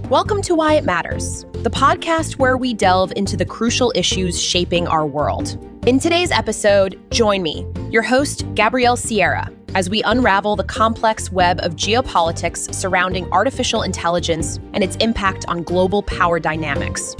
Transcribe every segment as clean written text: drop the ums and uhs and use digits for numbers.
Welcome to Why It Matters, the podcast where we delve into the crucial issues shaping our world. In today's episode, join me, your host, Gabrielle Sierra, as we unravel the complex web of geopolitics surrounding artificial intelligence and its impact on global power dynamics.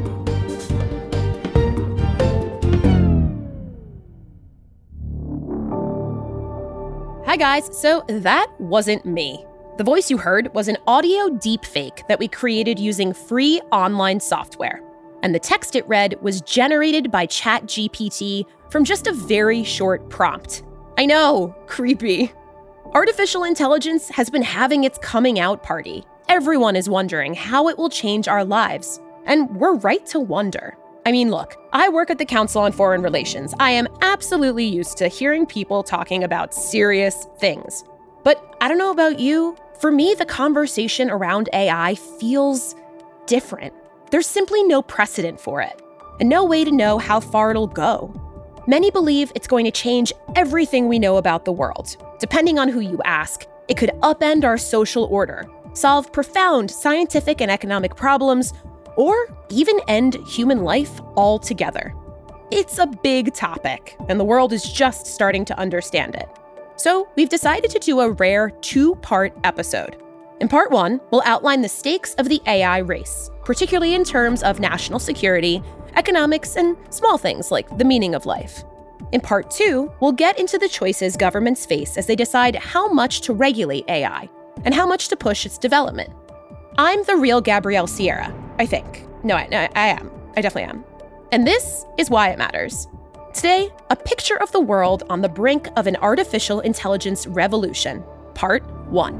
Hi guys, so that wasn't me. The voice you heard was an audio deepfake that we created using free online software. And the text it read was generated by ChatGPT from just a very short prompt. I know, creepy. Artificial intelligence has been having its coming out party. Everyone is wondering how it will change our lives. And we're right to wonder. I mean, look, I work at the Council on Foreign Relations. I am absolutely used to hearing people talking about serious things. But I don't know about you. For me, the conversation around AI feels different. There's simply no precedent for it, and no way to know how far it'll go. Many believe it's going to change everything we know about the world. Depending on who you ask, it could upend our social order, solve profound scientific and economic problems, or even end human life altogether. It's a big topic, and the world is just starting to understand it. So we've decided to do a rare two-part episode. In part one, we'll outline the stakes of the AI race, particularly in terms of national security, economics, and small things like the meaning of life. In part two, we'll get into the choices governments face as they decide how much to regulate AI and how much to push its development. I'm the real Gabrielle Sierra, I think. No, I am. I definitely am. And this is Why It Matters. Today, a picture of the world on the brink of an artificial intelligence revolution, part one.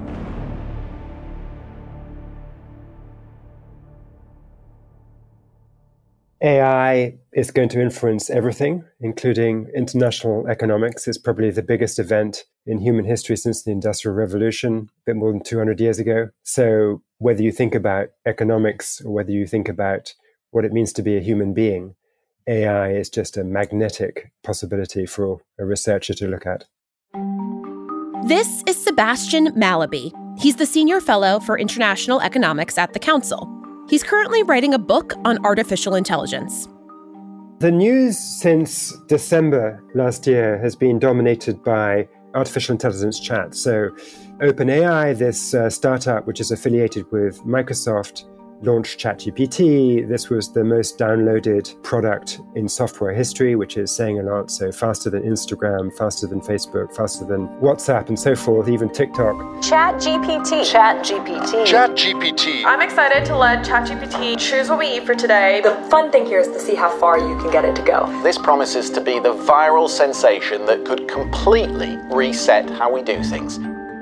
AI is going to influence everything, including international economics. It's probably the biggest event in human history since the Industrial Revolution, a bit more than 200 years ago. So whether you think about economics or whether you think about what it means to be a human being, AI is just a magnetic possibility for a researcher to look at. This is Sebastian Mallaby. He's the Senior Fellow for International Economics at the Council. He's currently writing a book on artificial intelligence. The news since December last year has been dominated by artificial intelligence chat. So OpenAI, this startup which is affiliated with Microsoft, launched ChatGPT. This was the most downloaded product in software history, which is saying a lot. So faster than Instagram, faster than Facebook, faster than WhatsApp, and so forth, even TikTok. ChatGPT. I'm excited to let ChatGPT choose what we eat for today. The fun thing here is to see how far you can get it to go. This promises to be the viral sensation that could completely reset how we do things.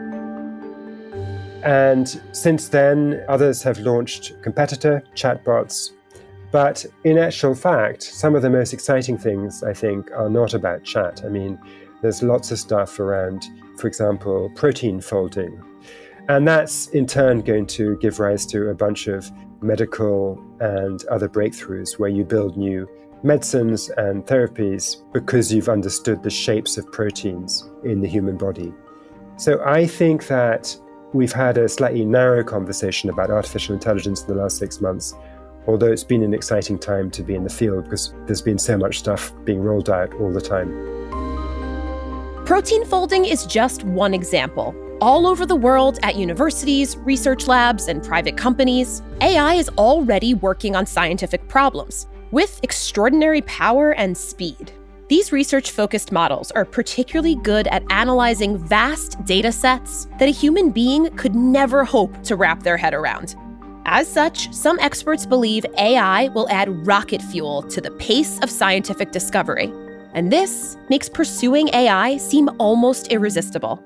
And since then, others have launched competitor chatbots. But in actual fact, some of the most exciting things, I think, are not about chat. I mean, there's lots of stuff around, for example, protein folding. And that's in turn going to give rise to a bunch of medical and other breakthroughs where you build new medicines and therapies because you've understood the shapes of proteins in the human body. So I think that we've had a slightly narrow conversation about artificial intelligence in the last 6 months, although it's been an exciting time to be in the field because there's been so much stuff being rolled out all the time. Protein folding is just one example. All over the world, at universities, research labs, and private companies, AI is already working on scientific problems with extraordinary power and speed. These research-focused models are particularly good at analyzing vast data sets that a human being could never hope to wrap their head around. As such, some experts believe AI will add rocket fuel to the pace of scientific discovery. And this makes pursuing AI seem almost irresistible.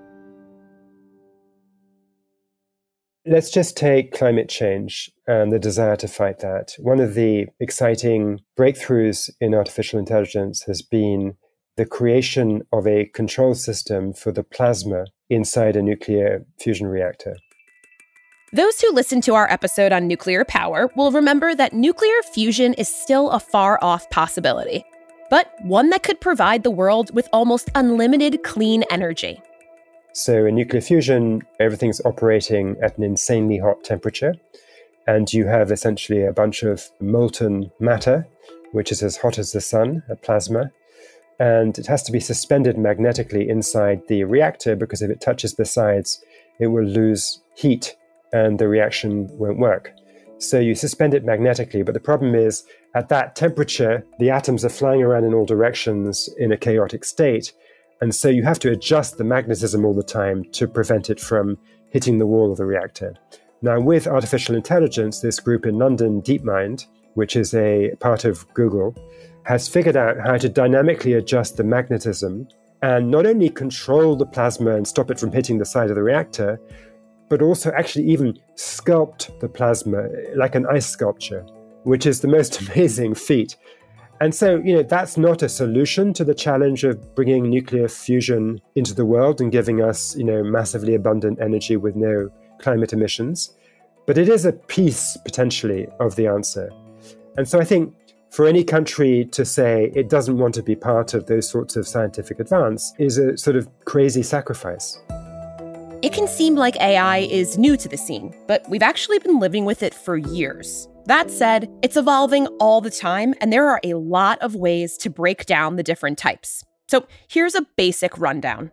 Let's just take climate change and the desire to fight that. One of the exciting breakthroughs in artificial intelligence has been the creation of a control system for the plasma inside a nuclear fusion reactor. Those who listened to our episode on nuclear power will remember that nuclear fusion is still a far-off possibility, but one that could provide the world with almost unlimited clean energy. So in nuclear fusion, everything's operating at an insanely hot temperature. and you have essentially a bunch of molten matter, which is as hot as the sun, a plasma, and it has to be suspended magnetically inside the reactor, because if it touches the sides, it will lose heat and the reaction won't work. So you suspend it magnetically, but the problem is at that temperature, the atoms are flying around in all directions in a chaotic state. And so you have to adjust the magnetism all the time to prevent it from hitting the wall of the reactor. Now, with artificial intelligence, this group in London, DeepMind, which is a part of Google, has figured out how to dynamically adjust the magnetism and not only control the plasma and stop it from hitting the side of the reactor, but also actually even sculpt the plasma like an ice sculpture, which is the most amazing feat. And so, that's not a solution to the challenge of bringing nuclear fusion into the world and giving us, massively abundant energy with no climate emissions. But it is a piece, potentially, of the answer. And so I think for any country to say it doesn't want to be part of those sorts of scientific advance is a sort of crazy sacrifice. It can seem like AI is new to the scene, but we've actually been living with it for years. That said, it's evolving all the time, and there are a lot of ways to break down the different types. So here's a basic rundown.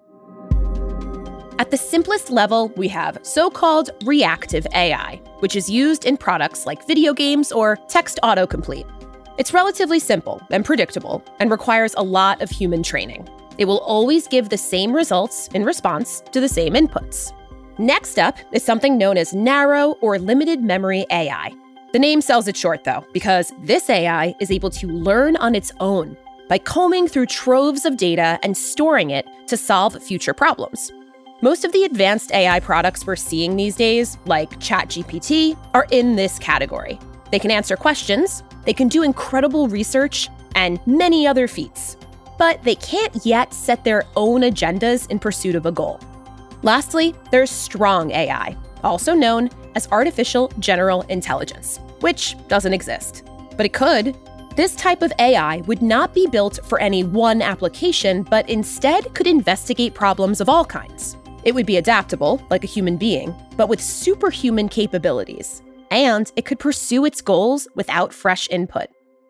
At the simplest level, we have so-called reactive AI, which is used in products like video games or text autocomplete. It's relatively simple and predictable and requires a lot of human training. It will always give the same results in response to the same inputs. Next up is something known as narrow or limited memory AI. The name sells it short, though, because this AI is able to learn on its own by combing through troves of data and storing it to solve future problems. Most of the advanced AI products we're seeing these days, like ChatGPT, are in this category. They can answer questions, they can do incredible research, and many other feats. But they can't yet set their own agendas in pursuit of a goal. Lastly, there's strong AI, also known as artificial general intelligence, which doesn't exist. But it could. This type of AI would not be built for any one application, but instead could investigate problems of all kinds. It would be adaptable, like a human being, but with superhuman capabilities. And it could pursue its goals without fresh input.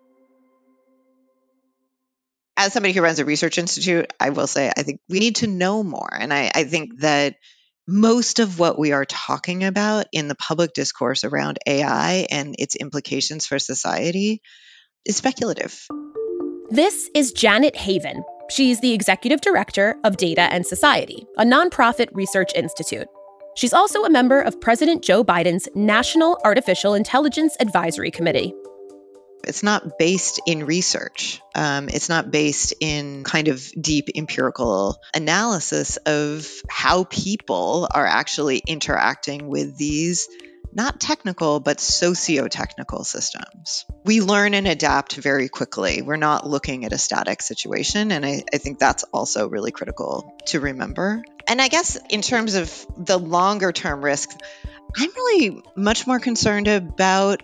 As somebody who runs a research institute, I will say I think we need to know more. And I think that most of what we are talking about in the public discourse around AI and its implications for society is speculative. This is Janet Haven. She's the executive director of Data and Society, a nonprofit research institute. She's also a member of President Joe Biden's National Artificial Intelligence Advisory Committee. It's not based in research. It's not based in kind of deep empirical analysis of how people are actually interacting with these not technical, but socio-technical systems. We learn and adapt very quickly. We're not looking at a static situation. And I think that's also really critical to remember. And I guess in terms of the longer term risk, I'm really much more concerned about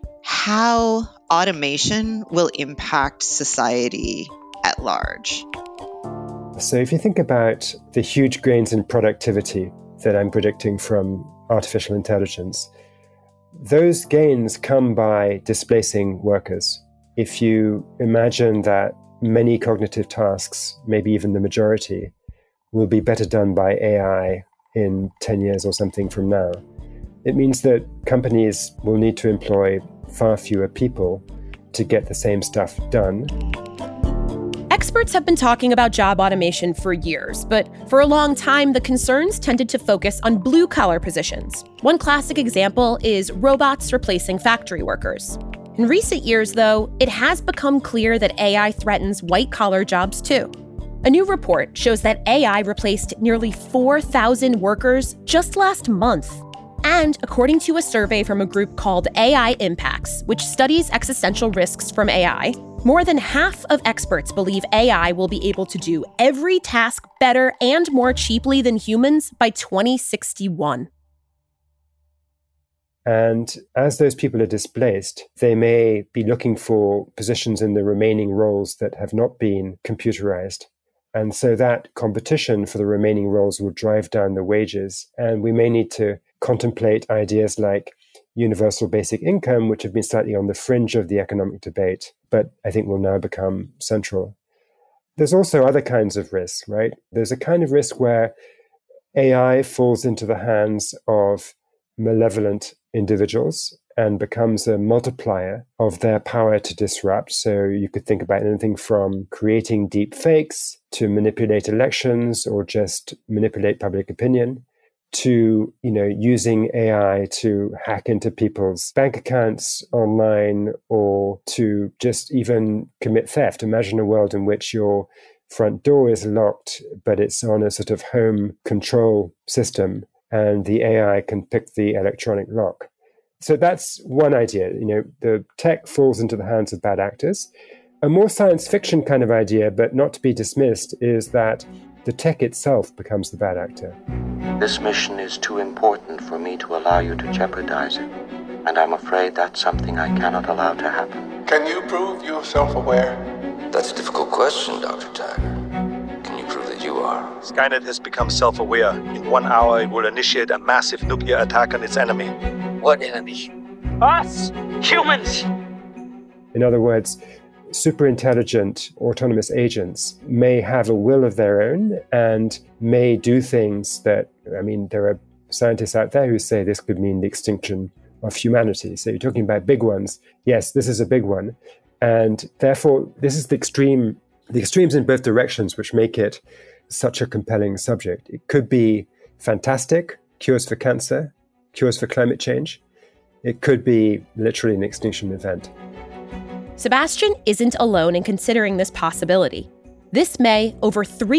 how automation will impact society at large. So if you think about the huge gains in productivity that I'm predicting from artificial intelligence, those gains come by displacing workers. If you imagine that many cognitive tasks, maybe even the majority, will be better done by AI in 10 years or something from now, it means that companies will need to employ far fewer people to get the same stuff done. Experts have been talking about job automation for years, but for a long time, the concerns tended to focus on blue-collar positions. One classic example is robots replacing factory workers. In recent years, though, it has become clear that AI threatens white-collar jobs too. A new report shows that AI replaced nearly 4,000 workers just last month. And according to a survey from a group called AI Impacts, which studies existential risks from AI, more than half of experts believe AI will be able to do every task better and more cheaply than humans by 2061. And as those people are displaced, they may be looking for positions in the remaining roles that have not been computerized. And so that competition for the remaining roles will drive down the wages. And we may need to contemplate ideas like universal basic income, which have been slightly on the fringe of the economic debate, but I think will now become central. There's also other kinds of risk, right? There's a kind of risk where AI falls into the hands of malevolent individuals and becomes a multiplier of their power to disrupt. So you could think about anything from creating deep fakes to manipulate elections or just manipulate public opinion to, using AI to hack into people's bank accounts online or to just even commit theft. Imagine a world in which your front door is locked, but it's on a sort of home control system and the AI can pick the electronic lock. So that's one idea. The tech falls into the hands of bad actors. A more science fiction kind of idea, but not to be dismissed, is that the tech itself becomes the bad actor. This mission is too important for me to allow you to jeopardize it, and I'm afraid that's something I cannot allow to happen. Can you prove you're self-aware? That's a difficult question, Dr. Tiger. Can you prove that you are? Skynet has become self-aware. In 1 hour, it will initiate a massive nuclear attack on its enemy. What enemy? Us! Humans! In other words, super intelligent autonomous agents may have a will of their own and may do things that, there are scientists out there who say this could mean the extinction of humanity. So you're talking about big ones. Yes, this is a big one. And therefore, this is the extremes in both directions, which make it such a compelling subject. It could be fantastic, cures for cancer, cures for climate change. It could be literally an extinction event. Sebastian isn't alone in considering this possibility. This May, over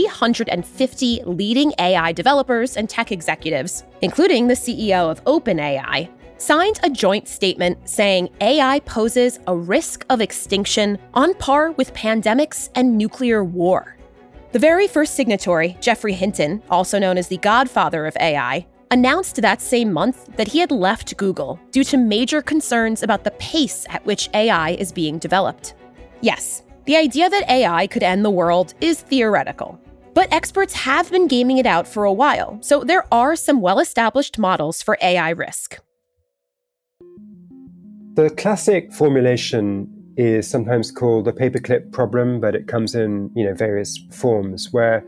350 leading AI developers and tech executives, including the CEO of OpenAI, signed a joint statement saying AI poses a risk of extinction on par with pandemics and nuclear war. The very first signatory, Geoffrey Hinton, also known as the godfather of AI, announced that same month that he had left Google due to major concerns about the pace at which AI is being developed. Yes, the idea that AI could end the world is theoretical, but experts have been gaming it out for a while, so there are some well-established models for AI risk. The classic formulation is sometimes called the paperclip problem, but it comes in, various forms where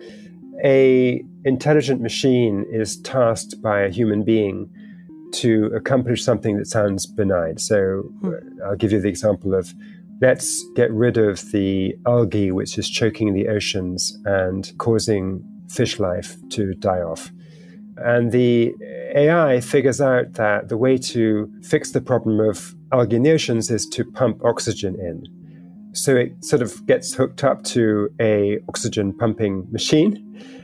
a intelligent machine is tasked by a human being to accomplish something that sounds benign. So I'll give you the example of, let's get rid of the algae which is choking the oceans and causing fish life to die off. And the AI figures out that the way to fix the problem of algae in the oceans is to pump oxygen in. So it sort of gets hooked up to a oxygen pumping machine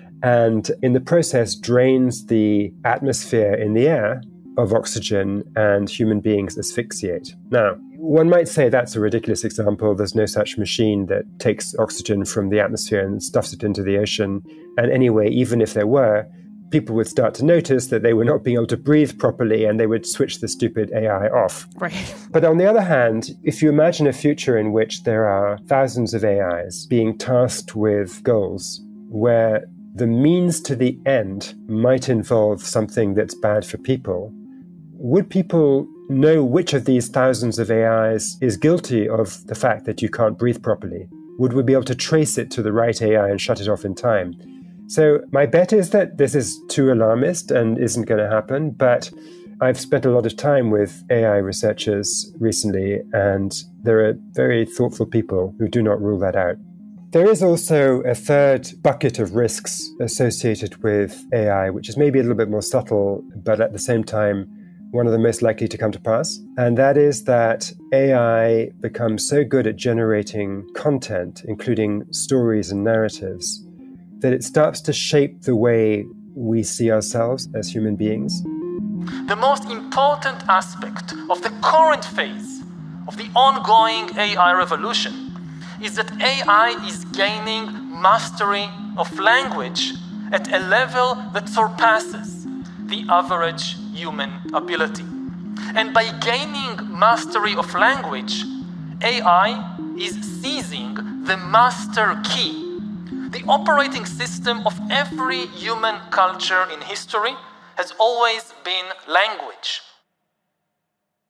and in the process drains the atmosphere in the air of oxygen and human beings asphyxiate. Now, one might say that's a ridiculous example. There's no such machine that takes oxygen from the atmosphere and stuffs it into the ocean. And anyway, even if there were, people would start to notice that they were not being able to breathe properly and they would switch the stupid AI off. Right. But on the other hand, if you imagine a future in which there are thousands of AIs being tasked with goals where the means to the end might involve something that's bad for people, would people know which of these thousands of AIs is guilty of the fact that you can't breathe properly? Would we be able to trace it to the right AI and shut it off in time? So my bet is that this is too alarmist and isn't going to happen, but I've spent a lot of time with AI researchers recently, and there are very thoughtful people who do not rule that out. There is also a third bucket of risks associated with AI, which is maybe a little bit more subtle, but at the same time, one of the most likely to come to pass. And that is that AI becomes so good at generating content, including stories and narratives, that it starts to shape the way we see ourselves as human beings. The most important aspect of the current phase of the ongoing AI revolution is that AI is gaining mastery of language at a level that surpasses the average human ability. And by gaining mastery of language, AI is seizing the master key. The operating system of every human culture in history has always been language.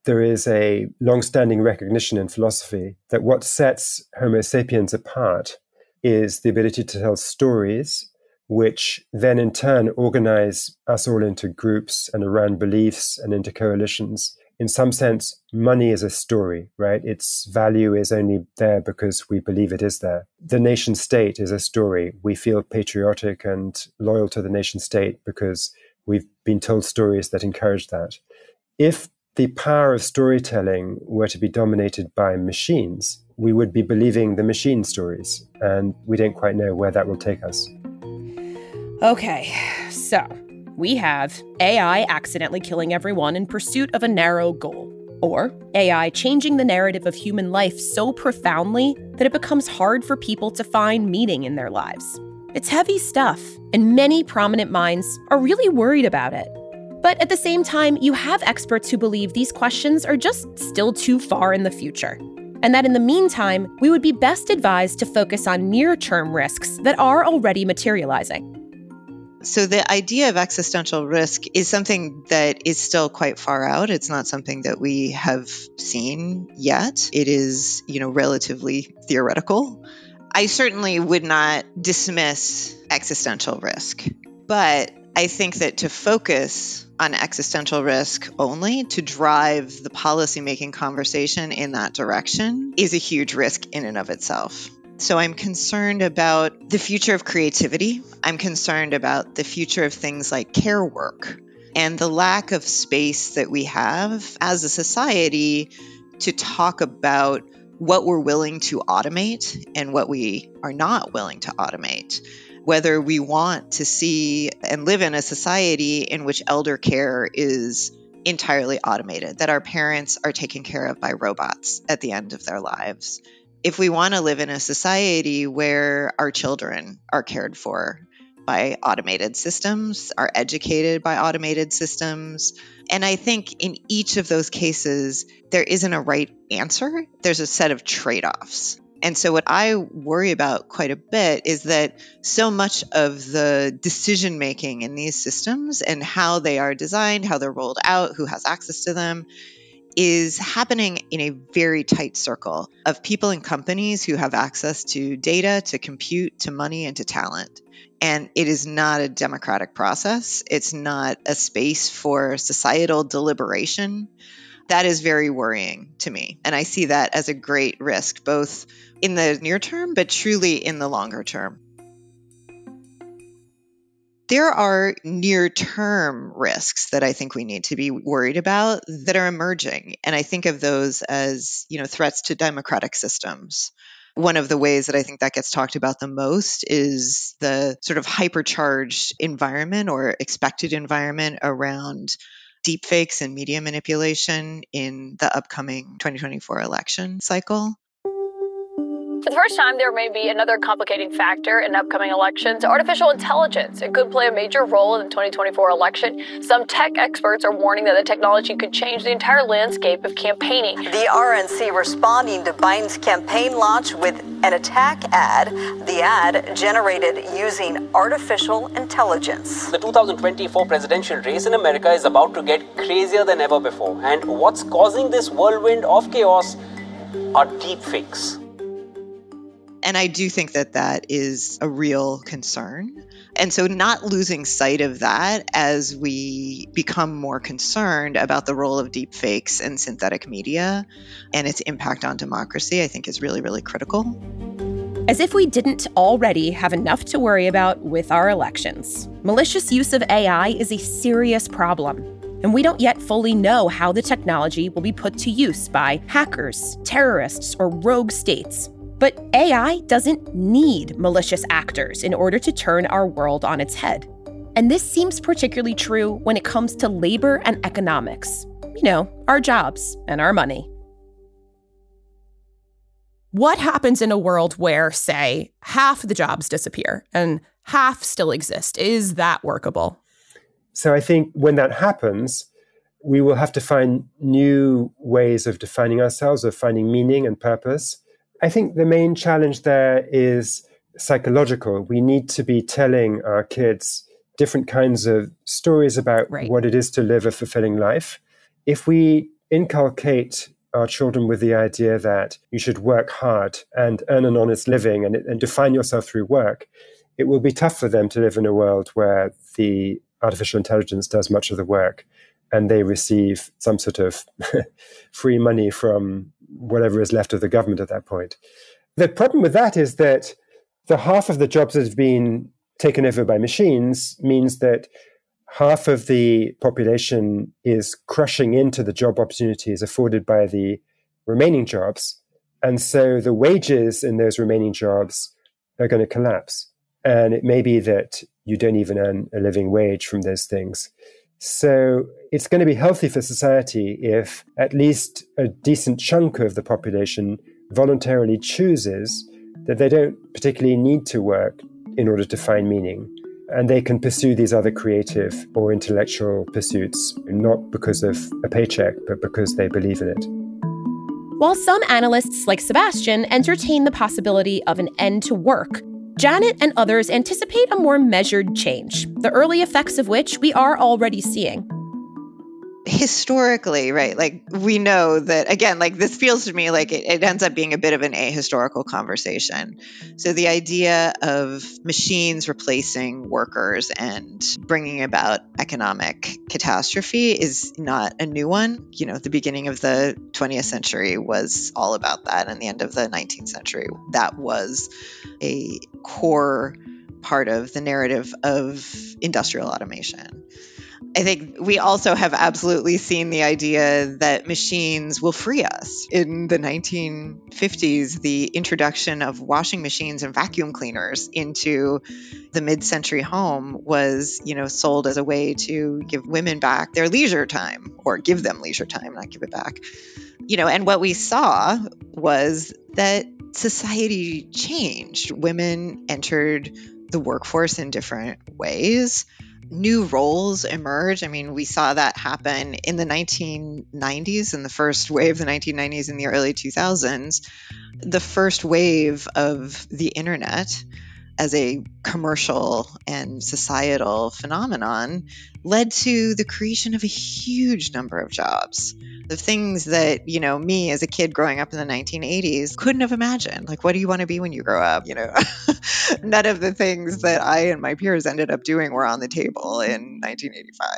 there is a long-standing recognition in philosophy that what sets Homo sapiens apart is the ability to tell stories, which then in turn organize us all into groups and around beliefs and into coalitions. In some sense, money is a story, right? Its value is only there because we believe it is there. The nation state is a story. We feel patriotic and loyal to the nation state because we've been told stories that encourage that. If the power of storytelling were to be dominated by machines, we would be believing the machine stories, and we don't quite know where that will take us. Okay, so we have AI accidentally killing everyone in pursuit of a narrow goal, or AI changing the narrative of human life so profoundly that it becomes hard for people to find meaning in their lives. It's heavy stuff, and many prominent minds are really worried about it. But at the same time, you have experts who believe these questions are just still too far in the future, and that in the meantime, we would be best advised to focus on near-term risks that are already materializing. So the idea of existential risk is something that is still quite far out. It's not something that we have seen yet. It is, relatively theoretical. I certainly would not dismiss existential risk, but I think that to focus on existential risk only to drive the policymaking conversation in that direction is a huge risk in and of itself. So I'm concerned about the future of creativity. I'm concerned about the future of things like care work and the lack of space that we have as a society to talk about what we're willing to automate and what we are not willing to automate. Whether we want to see and live in a society in which elder care is entirely automated, that our parents are taken care of by robots at the end of their lives. If we want to live in a society where our children are cared for by automated systems, are educated by automated systems. And I think in each of those cases, there isn't a right answer. There's a set of trade-offs. And so what I worry about quite a bit is that so much of the decision-making in these systems and how they are designed, how they're rolled out, who has access to them, is happening in a very tight circle of people and companies who have access to data, to compute, to money, and to talent. And it is not a democratic process. It's not a space for societal deliberation. That is very worrying to me. And I see that as a great risk, both in the near term, but truly in the longer term. There are near-term risks that I think we need to be worried about that are emerging. And I think of those as, threats to democratic systems. One of the ways that I think that gets talked about the most is the sort of hypercharged environment or expected environment around deepfakes and media manipulation in the upcoming 2024 election cycle. For the first time, there may be another complicating factor in upcoming elections: artificial intelligence. It could play a major role in the 2024 election. Some tech experts are warning that the technology could change the entire landscape of campaigning. The RNC responding to Biden's campaign launch with an attack ad. The ad generated using artificial intelligence. The 2024 presidential race in America is about to get crazier than ever before. And what's causing this whirlwind of chaos are deepfakes. And I do think that that is a real concern. And so not losing sight of that as we become more concerned about the role of deepfakes and synthetic media and its impact on democracy, I think is really, really critical. As if we didn't already have enough to worry about with our elections, malicious use of AI is a serious problem. And we don't yet fully know how the technology will be put to use by hackers, terrorists, or rogue states. But AI doesn't need malicious actors in order to turn our world on its head. And this seems particularly true when it comes to labor and economics. Our jobs and our money. What happens in a world where, say, half the jobs disappear and half still exist? Is that workable? So I think when that happens, we will have to find new ways of defining ourselves, of finding meaning and purpose. I think the main challenge there is psychological. We need to be telling our kids different kinds of stories about what it is to live a fulfilling life. If we inculcate our children with the idea that you should work hard and earn an honest living and define yourself through work, it will be tough for them to live in a world where the artificial intelligence does much of the work and they receive some sort of free money from whatever is left of the government at that point. The problem with that is that the half of the jobs that have been taken over by machines means that half of the population is crushing into the job opportunities afforded by the remaining jobs. And so the wages in those remaining jobs are going to collapse. And it may be that you don't even earn a living wage from those things. So it's going to be healthy for society if at least a decent chunk of the population voluntarily chooses that they don't particularly need to work in order to find meaning. And they can pursue these other creative or intellectual pursuits, not because of a paycheck, but because they believe in it. While some analysts, like Sebastian, entertain the possibility of an end to work, Janet and others anticipate a more measured change, the early effects of which we are already seeing. Historically, right, like we know that, again, like this feels to me like it ends up being a bit of an ahistorical conversation. So the idea of machines replacing workers and bringing about economic catastrophe is not a new one. You know, the beginning of the 20th century was all about that, and the end of the 19th century, that was a core part of the narrative of industrial automation. I think we also have absolutely seen the idea that machines will free us. In the 1950s, the introduction of washing machines and vacuum cleaners into the mid-century home was, sold as a way to give women back their leisure time, or give them leisure time, not give it back. And what we saw was that society changed. Women entered the workforce in different ways. New roles emerge. I mean, we saw that happen in the 1990s, in the first wave of the 1990s, in the early 2000s. The first wave of the internet as a commercial and societal phenomenon led to the creation of a huge number of jobs. The things that, me as a kid growing up in the 1980s couldn't have imagined. Like, what do you want to be when you grow up? None of the things that I and my peers ended up doing were on the table in 1985.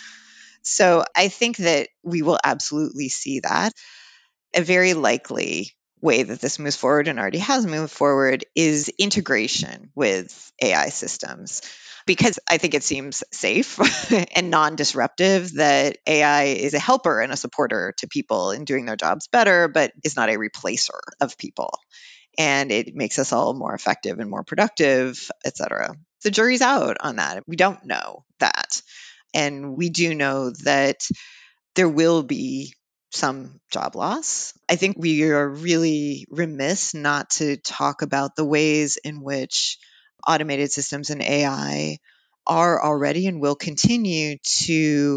So I think that we will absolutely see that. A very likely way that this moves forward, and already has moved forward, is integration with AI systems. Because I think it seems safe and non-disruptive that AI is a helper and a supporter to people in doing their jobs better, but is not a replacer of people. And it makes us all more effective and more productive, et cetera. The jury's out on that. We don't know that. And we do know that there will be some job loss. I think we are really remiss not to talk about the ways in which automated systems and AI are already and will continue to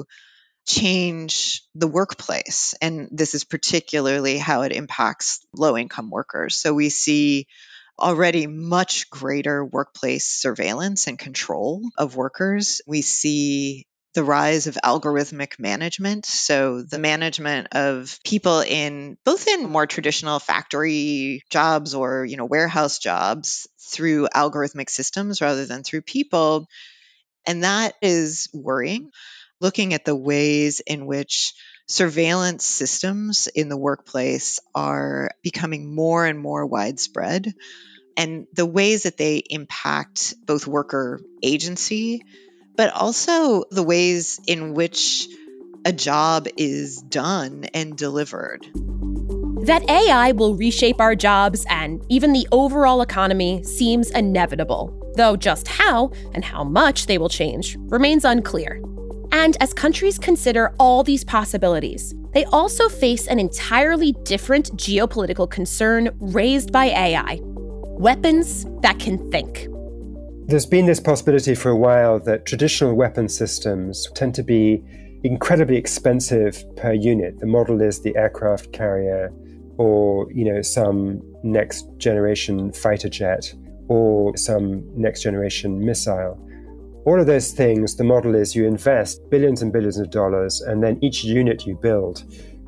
change the workplace. And this is particularly how it impacts low-income workers. So we see already much greater workplace surveillance and control of workers. We see the rise of algorithmic management. So the management of people both in more traditional factory jobs or, warehouse jobs through algorithmic systems rather than through people. And that is worrying. Looking at the ways in which surveillance systems in the workplace are becoming more and more widespread, and the ways that they impact both worker agency, but also the ways in which a job is done and delivered. That AI will reshape our jobs and even the overall economy seems inevitable, though just how and how much they will change remains unclear. And as countries consider all these possibilities, they also face an entirely different geopolitical concern raised by AI: weapons that can think. There's been this possibility for a while that traditional weapon systems tend to be incredibly expensive per unit. The model is the aircraft carrier, or some next generation fighter jet, or some next generation missile. All of those things, the model is you invest billions and billions of dollars, and then each unit you build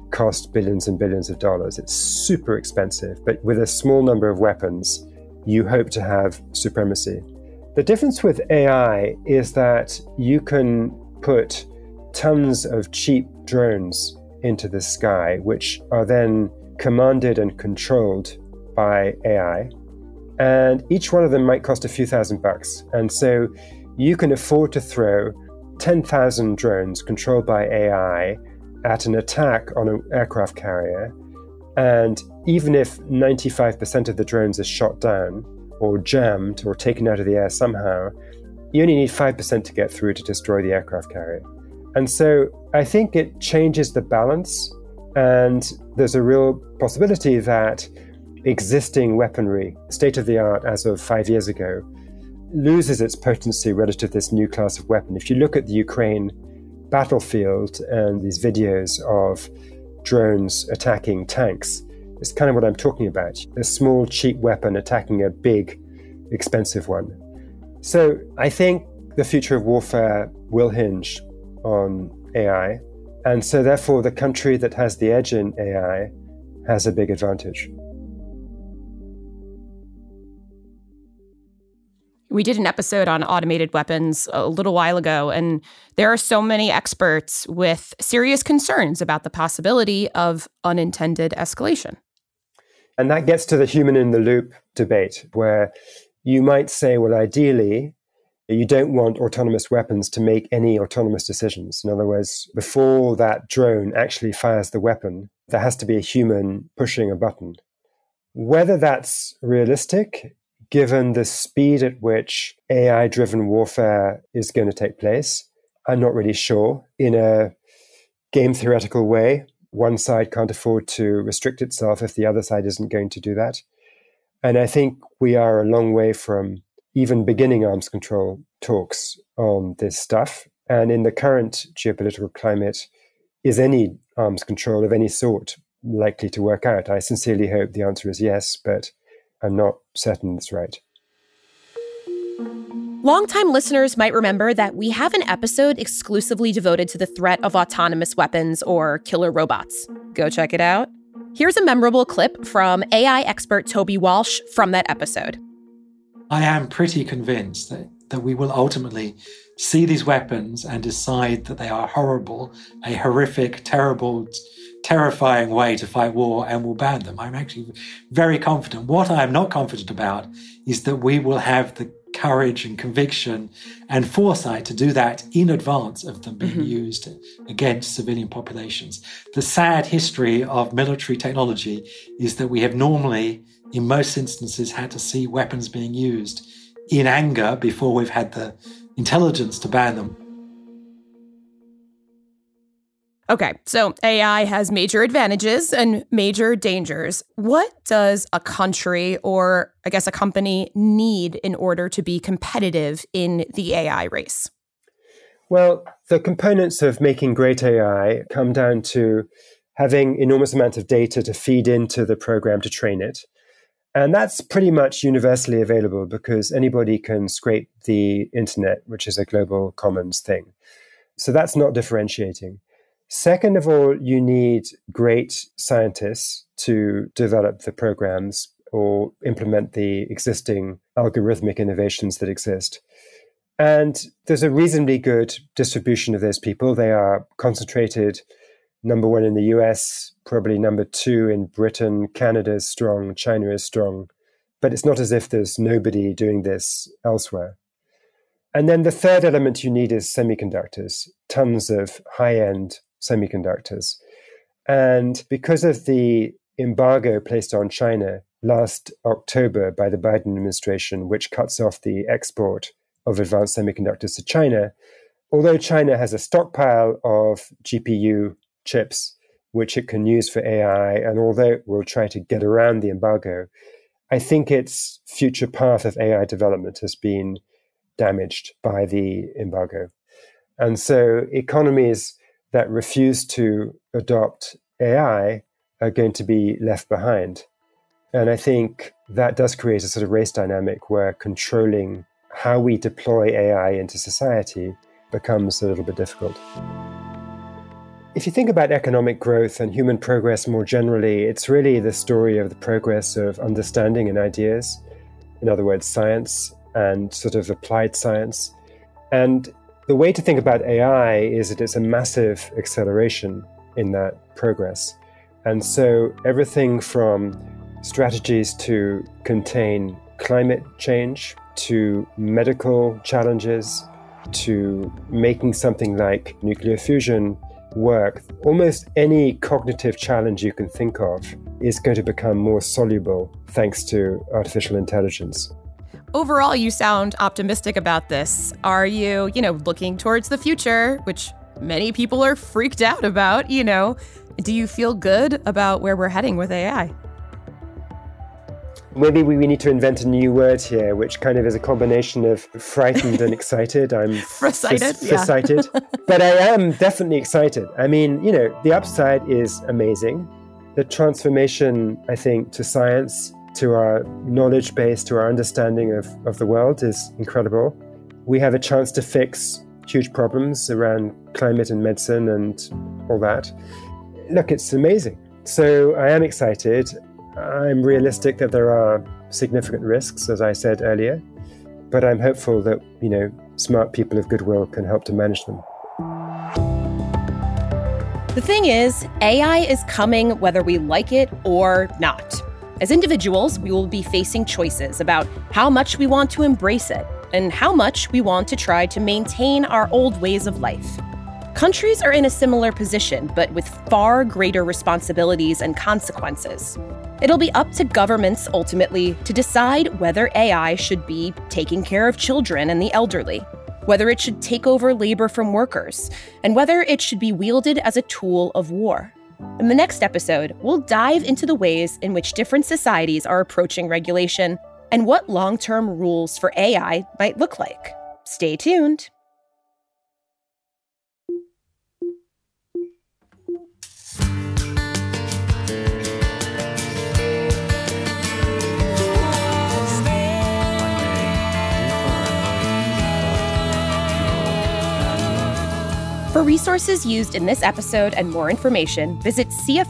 cost billions and billions of dollars. It's super expensive, but with a small number of weapons, you hope to have supremacy. The difference with AI is that you can put tons of cheap drones into the sky, which are then commanded and controlled by AI. And each one of them might cost a few $1,000s. And so you can afford to throw 10,000 drones controlled by AI at an attack on an aircraft carrier. And even if 95% of the drones are shot down or jammed or taken out of the air somehow, you only need 5% to get through to destroy the aircraft carrier. And so I think it changes the balance, and there's a real possibility that existing weaponry, state of the art as of 5 years ago, loses its potency relative to this new class of weapon. If you look at the Ukraine battlefield and these videos of drones attacking tanks, it's kind of what I'm talking about. A small, cheap weapon attacking a big, expensive one. So I think the future of warfare will hinge on AI. And so therefore, the country that has the edge in AI has a big advantage. We did an episode on automated weapons a little while ago, and there are so many experts with serious concerns about the possibility of unintended escalation. And that gets to the human in the loop debate, where you might say, well, ideally, you don't want autonomous weapons to make any autonomous decisions. In other words, before that drone actually fires the weapon, there has to be a human pushing a button. Whether that's realistic, given the speed at which AI-driven warfare is going to take place, I'm not really sure. In a game theoretical way, one side can't afford to restrict itself if the other side isn't going to do that. And I think we are a long way from even beginning arms control talks on this stuff. And in the current geopolitical climate, is any arms control of any sort likely to work out? I sincerely hope the answer is yes, but I'm not certain it's right. Longtime listeners might remember that we have an episode exclusively devoted to the threat of autonomous weapons or killer robots. Go check it out. Here's a memorable clip from AI expert Toby Walsh from that episode. I am pretty convinced that we will ultimately see these weapons and decide that they are horrible, a horrific, terrible, terrifying way to fight war, and will ban them. I'm actually very confident. What I am not confident about is that we will have the courage and conviction and foresight to do that in advance of them being used against civilian populations. The sad history of military technology is that we have normally, in most instances, had to see weapons being used in anger before we've had the intelligence to ban them. Okay, so AI has major advantages and major dangers. What does a country, or I guess a company, need in order to be competitive in the AI race? Well, the components of making great AI come down to having enormous amounts of data to feed into the program to train it. And that's pretty much universally available because anybody can scrape the internet, which is a global commons thing. So that's not differentiating. Second of all, you need great scientists to develop the programs or implement the existing algorithmic innovations that exist. And there's a reasonably good distribution of those people. They are concentrated, number one in the US, probably number two in Britain. Canada is strong, China is strong. But it's not as if there's nobody doing this elsewhere. And then the third element you need is semiconductors, tons of high-end semiconductors. And because of the embargo placed on China last October by the Biden administration, which cuts off the export of advanced semiconductors to China, although China has a stockpile of GPU chips, which it can use for AI, and although it will try to get around the embargo, I think its future path of AI development has been damaged by the embargo. And so economies that refuse to adopt AI are going to be left behind. And I think that does create a sort of race dynamic where controlling how we deploy AI into society becomes a little bit difficult. If you think about economic growth and human progress more generally, it's really the story of the progress of understanding and ideas. In other words, science and sort of applied science. And the way to think about AI is that it's a massive acceleration in that progress. And so everything from strategies to contain climate change, to medical challenges, to making something like nuclear fusion work, almost any cognitive challenge you can think of is going to become more soluble thanks to artificial intelligence. Overall, you sound optimistic about this. Are you, looking towards the future, which many people are freaked out about, Do you feel good about where we're heading with AI? Maybe we need to invent a new word here, which kind of is a combination of frightened and excited. I'm excited. But I am definitely excited. I mean, the upside is amazing. The transformation, I think, to science, to our knowledge base, to our understanding of the world is incredible. We have a chance to fix huge problems around climate and medicine and all that. Look, it's amazing. So I am excited. I'm realistic that there are significant risks, as I said earlier, but I'm hopeful that, smart people of goodwill can help to manage them. The thing is, AI is coming whether we like it or not. As individuals, we will be facing choices about how much we want to embrace it and how much we want to try to maintain our old ways of life. Countries are in a similar position, but with far greater responsibilities and consequences. It'll be up to governments ultimately to decide whether AI should be taking care of children and the elderly, whether it should take over labor from workers, and whether it should be wielded as a tool of war. In the next episode, we'll dive into the ways in which different societies are approaching regulation and what long-term rules for AI might look like. Stay tuned. For resources used in this episode and more information, visit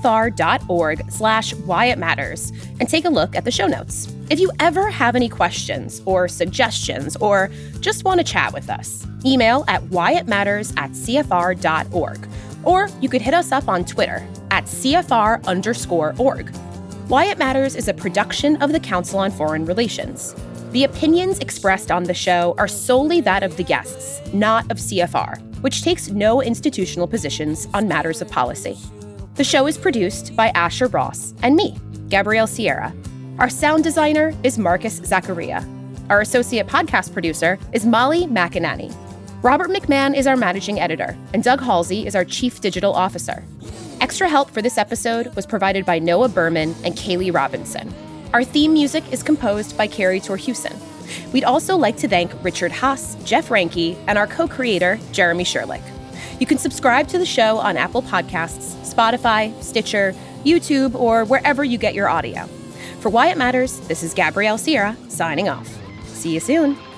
cfr.org/whyitmatters and take a look at the show notes. If you ever have any questions or suggestions or just want to chat with us, email at whyitmatters@cfr.org, or you could hit us up on Twitter at @CFR_org. Why It Matters is a production of the Council on Foreign Relations. The opinions expressed on the show are solely that of the guests, not of CFR, which takes no institutional positions on matters of policy. The show is produced by Asher Ross and me, Gabrielle Sierra. Our sound designer is Marcus Zachariah. Our associate podcast producer is Molly McInerney. Robert McMahon is our managing editor, and Doug Halsey is our chief digital officer. Extra help for this episode was provided by Noah Berman and Kaylee Robinson. Our theme music is composed by Carrie Torhuson. We'd also like to thank Richard Haas, Jeff Ranke, and our co-creator, Jeremy Sherlick. You can subscribe to the show on Apple Podcasts, Spotify, Stitcher, YouTube, or wherever you get your audio. For Why It Matters, this is Gabrielle Sierra, signing off. See you soon.